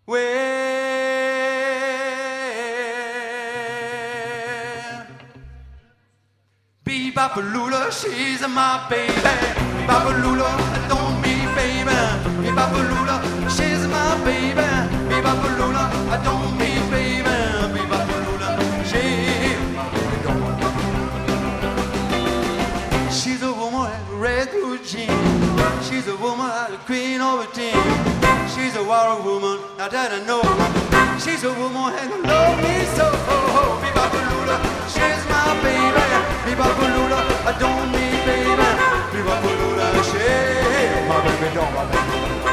Well, Bebopalula, she's my baby. Bebopalula, don't me, baby. Bebopalula, she's my baby. Bebopalula, don't me, baby. Bebopalula, she's a woman with red blue jeans. She's a woman, the queen of a team. She's a wild woman, now that I know. She's a woman and love me so. Bebopalula, she's my baby. Bebopalula, don't me, baby. Bebopalula, she's my baby, don't my baby.